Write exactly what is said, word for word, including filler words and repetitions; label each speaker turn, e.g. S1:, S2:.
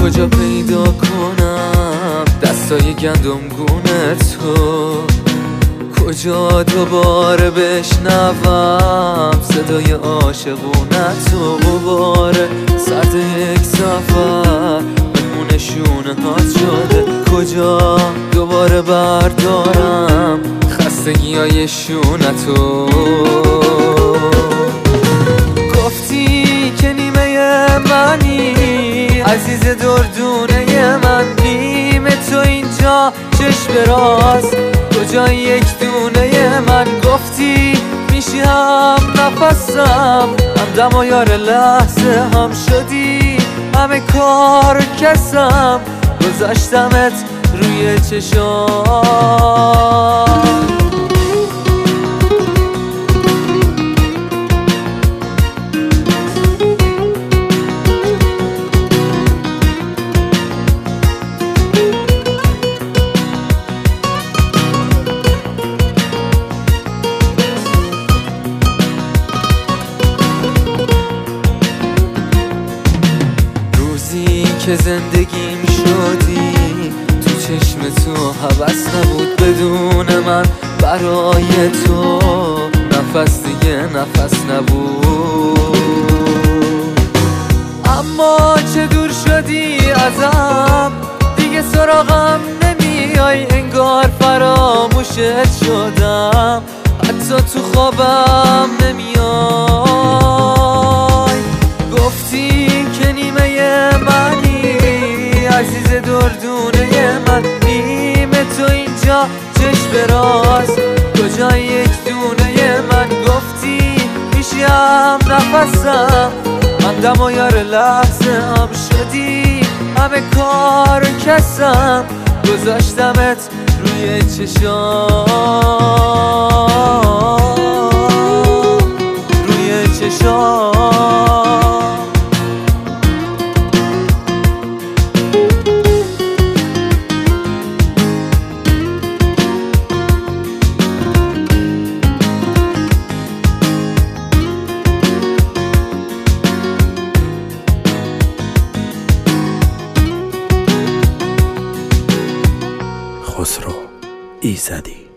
S1: کجا پیدا کنم دستای گندمگونه تو؟ کجا دوباره بشنوم صدای عاشقونه تو؟ غباره سرد یک سفر مهمون شونه هات شده. کجا دوباره بردارم خستگی های شونه تو؟ گفتی که نیمه منی عزیز دردونه من، نیمه تو اینجا چشم راز کجا یک دونه من. گفتی میشی هم نفسم همدم و یار لحظه هم شدی همه کار کسم گذاشتمت روی چشام. که زندگیم شدی تو چشم تو، هوس نبود بدون من برای تو، نفس دیگه نفس نبود. اما چه دور شدی ازم دیگه سراغم نمیای، انگار فراموشت شدم حتی تو خوابم نمیای. گفتی که نیمه منی عزیز دردونه من، نیمه تو اینجا چشم راز کجا یک دونه من. گفتی میشی هم نفسم همدم و یار لحظه هم شدی همه کار کسم گذاشتمت روی چشام، روی چشام.
S2: خسرو ایزدی.